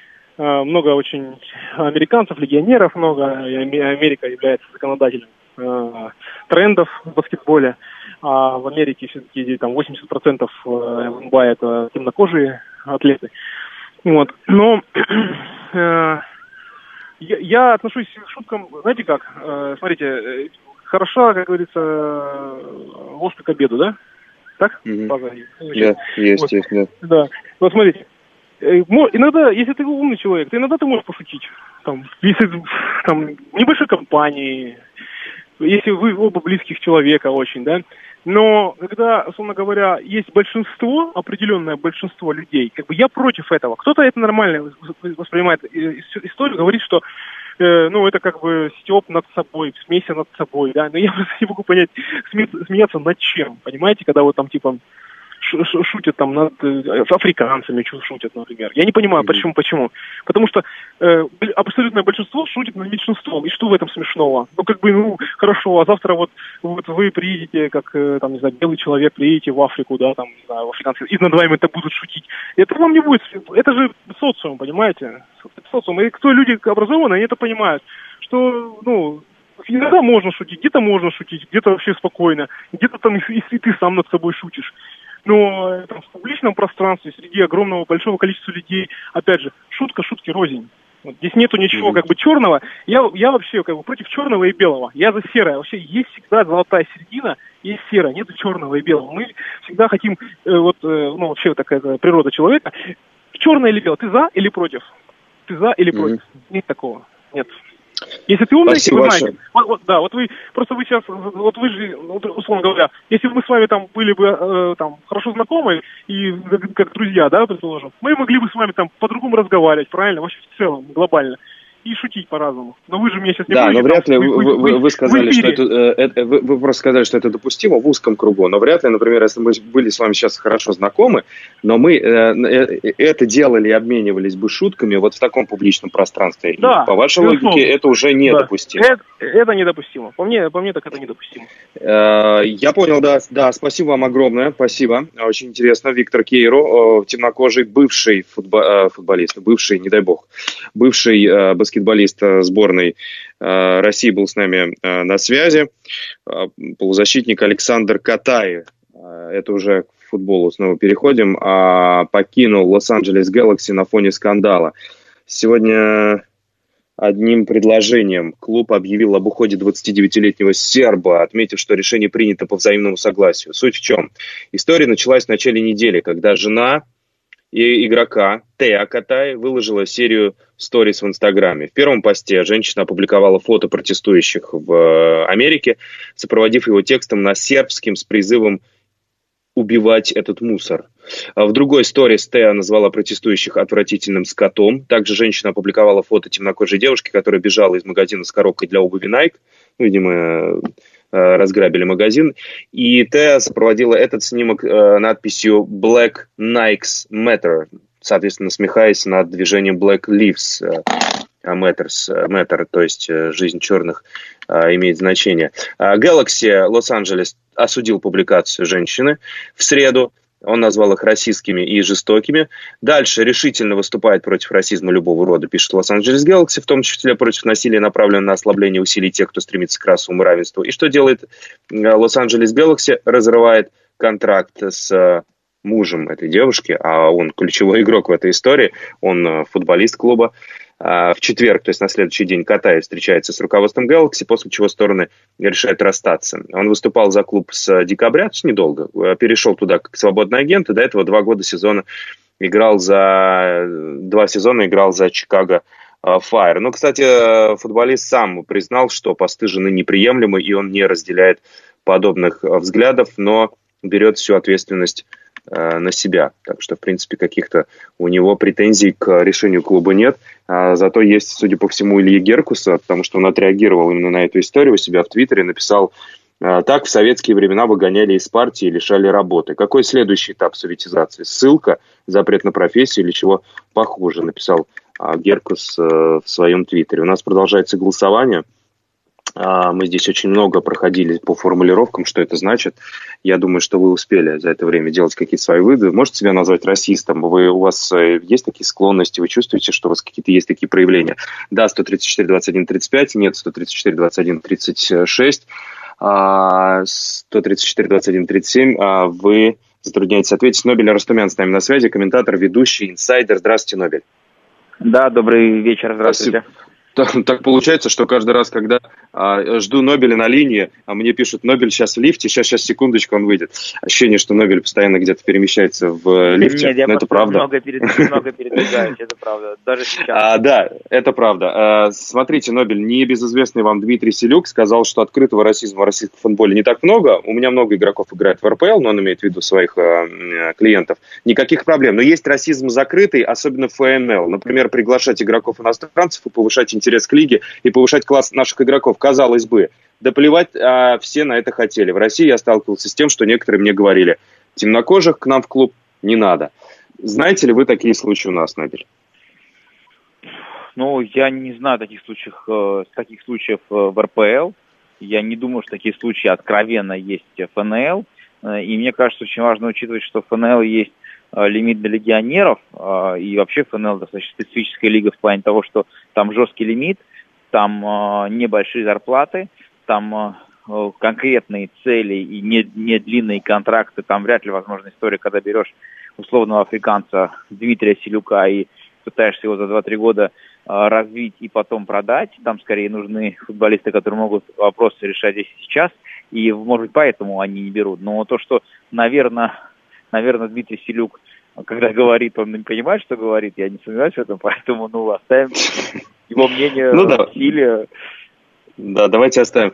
много очень американцев, легионеров много, и Америка является законодателем э, трендов в баскетболе, а в Америке все-таки там восемьдесят процентов эн би эй это темнокожие атлеты. Вот. Но э, я, я отношусь к шуткам, знаете как, э, смотрите, хороша, как говорится, ложка к обеду, да? Так? Mm-hmm. Да, есть, вот. есть, да. Да. Вот смотрите. Иногда, если ты умный человек, то иногда ты можешь пошутить. Там, если там небольшой компании, если вы оба близких человека очень, да. Но когда, условно говоря, есть большинство, определенное большинство людей, как бы я против этого. Кто-то это нормально воспринимает историю, говорит, что э, ну это как бы стёб над собой, смейся над собой, да. Но я просто не могу понять, смеяться над чем, понимаете, когда вот там типа шутят там над э, африканцами, шутят, например. Я не понимаю, mm-hmm. почему, почему. Потому что э, абсолютное большинство шутит над меньшинством. И что в этом смешного? Ну, как бы, ну, хорошо, а завтра вот, вот вы приедете, как, э, там, не знаю, белый человек, приедете в Африку, да, там, не знаю, в африканцы, и над вами это будут шутить. Это вам не будет, это же социум, понимаете? Это социум. И кто люди образованные, они это понимают, что, ну, иногда можно шутить, где-то можно шутить, где-то вообще спокойно, где-то там, если ты сам над собой шутишь. Но там, в публичном пространстве, среди огромного большого количества людей, опять же, шутка шутки рознь. Вот здесь нету ничего как бы черного. Я, я вообще как бы против черного и белого. Я за серое. Вообще есть всегда золотая середина, есть серое, нету черного и белого. Мы всегда хотим, э, вот, э, ну вообще такая природа человека. Черное или белое? Ты за или против? Ты за или против? Mm-hmm. Нет такого. Нет. Если ты умный, Спасибо вы знаете. Вот, вот, да, вот вы просто вы сейчас, вот вы же, условно говоря, если бы мы с вами там были бы э, там хорошо знакомы и как, как друзья, да, предположим, мы могли бы с вами там по-другому разговаривать, правильно, вообще в целом, глобально. И шутить по-разному. Но вы же меня сейчас не Да, будете, но вряд там, ли вы, вы, вы, вы, вы сказали, что это, это вы, вы просто сказали, что это допустимо в узком кругу. Но вряд ли, например, если мы были с вами сейчас хорошо знакомы, но мы э, это делали и обменивались бы шутками вот в таком публичном пространстве. Да, по вашей логике это уже недопустимо. Да. Это, это недопустимо. По мне, по мне так это недопустимо. Э, я понял, да, да. Спасибо вам огромное. Спасибо. Очень интересно. Виктор Кейро, темнокожий бывший футбо- футболист, бывший, не дай бог, бывший э, баскетболист сборной э, России был с нами э, на связи. Э, полузащитник Александр Катай, э, это уже к футболу снова переходим, э, покинул Лос-Анджелес Galaxy на фоне скандала. Сегодня одним предложением клуб объявил об уходе двадцатидевятилетнего серба, отметив, что решение принято по взаимному согласию. Суть в чем? История началась в начале недели, когда жена и игрока Теа Катай выложила серию сторис в Инстаграме. В первом посте женщина опубликовала фото протестующих в Америке, сопроводив его текстом на сербском с призывом убивать этот мусор. В другой сторис Теа назвала протестующих отвратительным скотом. Также женщина опубликовала фото темнокожей девушки, которая бежала из магазина с коробкой для обуви Nike. Ну, видимо, разграбили магазин. И Теа сопроводила этот снимок э, надписью Black Nikes Matter, соответственно, насмехаясь над движением Black Lives Matters, Matter, то есть жизнь черных э, имеет значение. Galaxy Лос-Анджелес осудил публикацию женщины в среду. Он назвал их расистскими и жестокими. Дальше решительно выступает против расизма любого рода, пишет Лос-Анджелес Galaxy, в том числе против насилия, направленного на ослабление усилий тех, кто стремится к расовому равенству. И что делает Лос-Анджелес Galaxy? Разрывает контракт с мужем этой девушки, а он ключевой игрок в этой истории, он футболист клуба. В четверг, то есть на следующий день, Катай встречается с руководством Galaxy, после чего стороны решают расстаться. Он выступал за клуб с декабря, то есть недолго, перешел туда как свободный агент, и до этого два года сезона играл за... Два сезона играл за Чикаго Fire. Но, кстати, футболист сам признал, что посты жены неприемлемы, и он не разделяет подобных взглядов, но берет всю ответственность на себя. Так что, в принципе, каких-то у него претензий к решению клуба нет. Зато есть, судя по всему, Ильи Геркуса, потому что он отреагировал именно на эту историю у себя в Твиттере, написал: так в советские времена выгоняли из партии и лишали работы. Какой следующий этап советизации? Ссылка, запрет на профессию или чего похуже, написал Геркус в своем Твиттере. У нас продолжается голосование. Мы здесь очень много проходили по формулировкам, что это значит. Я думаю, что вы успели за это время делать какие-то свои выводы. Можете себя назвать расистом? Вы, у вас есть такие склонности? Вы чувствуете, что у вас какие-то есть такие проявления? Да, сто тридцать четыре двадцать один тридцать пять. Нет, сто тридцать четыре двадцать один тридцать шесть. сто тридцать четыре двадцать один тридцать семь. Вы затрудняетесь ответить. Нобель Арустумян с нами на связи. Комментатор, ведущий, инсайдер. Здравствуйте, Нобель. Да, добрый вечер. Здравствуйте. Спасибо. Так, так получается, что каждый раз, когда а, жду Нобеля на линии, а мне пишут: Нобель сейчас в лифте, сейчас, сейчас, секундочку, он выйдет. Ощущение, что Нобель постоянно где-то перемещается в лифте. Нет, я но это правда. Много, перед, много передвигаюсь, это правда. Даже сейчас. А, да, это правда. А, смотрите, Нобель, небезызвестный вам Дмитрий Селюк сказал, что открытого расизма в российском футболе не так много. У меня много игроков играет в эр пэ эл, но он имеет в виду своих а, клиентов. Никаких проблем. Но есть расизм закрытый, особенно в эф эн эл. Например, приглашать игроков иностранцев и повышать интерес интерес к лиге и повышать класс наших игроков. Казалось бы, да плевать, а, все на это хотели. В России я сталкивался с тем, что некоторые мне говорили: темнокожих к нам в клуб не надо. Знаете ли вы такие случаи у нас, Нобель? Ну, я не знаю таких случаев, э, таких случаев э, в эр пэ эл. Я не думаю, что такие случаи откровенно есть в эф эн эл. Э, и мне кажется, очень важно учитывать, что в эф эн эл есть лимит для легионеров, и вообще эф эн эл достаточно специфическая лига в плане того, что там жесткий лимит, там небольшие зарплаты, там конкретные цели и не, не длинные контракты. Там вряд ли возможна история, когда берешь условного африканца Дмитрия Селюка и пытаешься его за два-три года развить и потом продать. Там скорее нужны футболисты, которые могут вопросы решать здесь и сейчас, и, может быть, поэтому они не берут. Но то, что, наверное... Наверное, Дмитрий Селюк, когда говорит, он не понимает, что говорит, я не сомневаюсь в этом, поэтому, ну, оставим его мнение ну, в силе. Да, давайте оставим.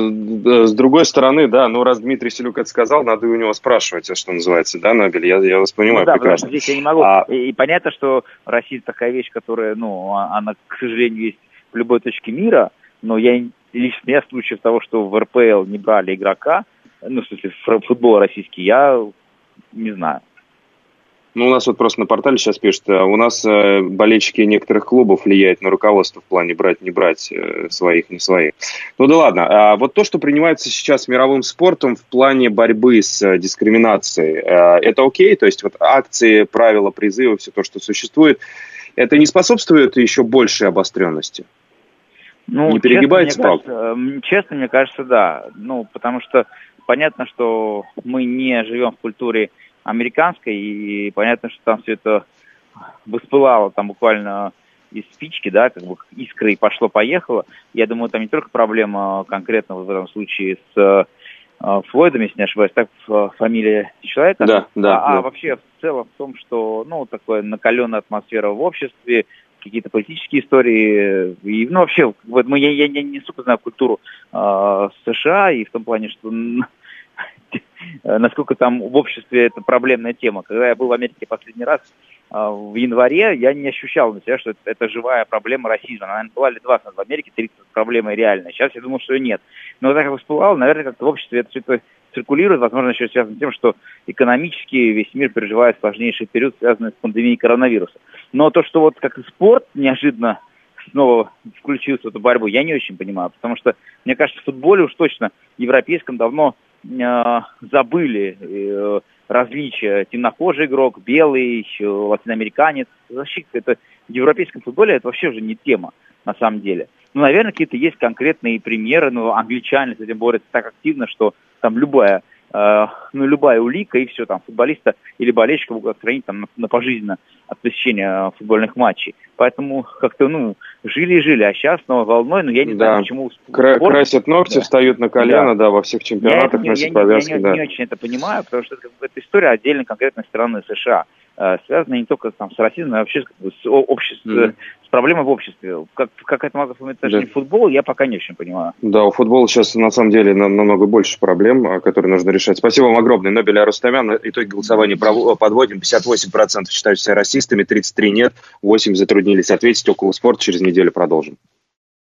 С другой стороны, да, ну, раз Дмитрий Селюк это сказал, надо у него спрашивать, что называется, да, Нобель, я, я вас понимаю ну, да, прекрасно. Здесь я не могу, а... и, и понятно, что расизм такая вещь, которая, ну, она, к сожалению, есть в любой точке мира, но я лично я случаев того, что в эр пэ эл не брали игрока, ну, в смысле, футбол российский, я... не знаю. Ну, у нас вот просто на портале сейчас пишут, у нас э, болельщики некоторых клубов влияют на руководство в плане брать, не брать, э, своих, не своих. Ну да ладно. А вот то, что принимается сейчас мировым спортом в плане борьбы с э, дискриминацией, э, это окей? То есть вот акции, правила, призывы, все то, что существует, это не способствует еще большей обостренности? Ну, не перегибается палка? Честно, честно, мне кажется, да. Ну, потому что понятно, что мы не живем в культуре американской, и понятно, что там все это воспылало там буквально из спички, да, как бы искры и пошло-поехало. Я думаю, там не только проблема конкретно в этом случае с э, Флойдом, если не ошибаюсь, так фамилия человека, да, да, а, да. а вообще в целом в том, что, ну, такая накаленная атмосфера в обществе, какие-то политические истории, и, ну, вообще, вот мы, я, я, я не супер знаю культуру э, США, и в том плане, что насколько там в обществе это проблемная тема. Когда я был в Америке последний раз э, в январе, я не ощущал на себя, что это, это живая проблема расизма. Она, наверное, была лет двадцать в Америке, тридцать проблема реальная. Сейчас я думаю, что ее нет. Но так как всплывало, наверное, как-то в обществе это все это циркулирует, возможно, еще связано с тем, что экономически весь мир переживает сложнейший период, связанный с пандемией коронавируса. Но то, что вот как и спорт неожиданно снова включился в эту борьбу, я не очень понимаю, потому что, мне кажется, в футболе уж точно европейском давно э, забыли э, различия. Темнокожий игрок, белый, латиноамериканец. Вообще, это в европейском футболе это вообще уже не тема, на самом деле. Ну, наверное, какие-то есть конкретные примеры, но англичане с этим борются так активно, что там любая, э, ну, любая улика, и все, там, футболиста или болельщика могут отстранить там, на, на пожизненно от посещения футбольных матчей. Поэтому как-то, ну, жили и жили, а сейчас снова волной, но я не да. знаю, почему... Кра- спорт... Красят ногти, да. встают на колено, да, да во всех чемпионатах я, носят я, повязки, я, я, да. Я не очень это понимаю, потому что это, это история отдельно конкретной страны США. связанные не только там, с расизмом, а вообще как бы, с, обществом, mm-hmm. с проблемой в обществе. Как, как это могло иметь отношение к футболу, я пока не очень понимаю. Да, у футбола сейчас на самом деле намного больше проблем, которые нужно решать. Спасибо вам огромное. Нобель Арустамян. Итоги голосования подводим. пятьдесят восемь процентов считают себя расистами, тридцать три процента нет, восемь процентов затруднились ответить. Около спорта через неделю продолжим.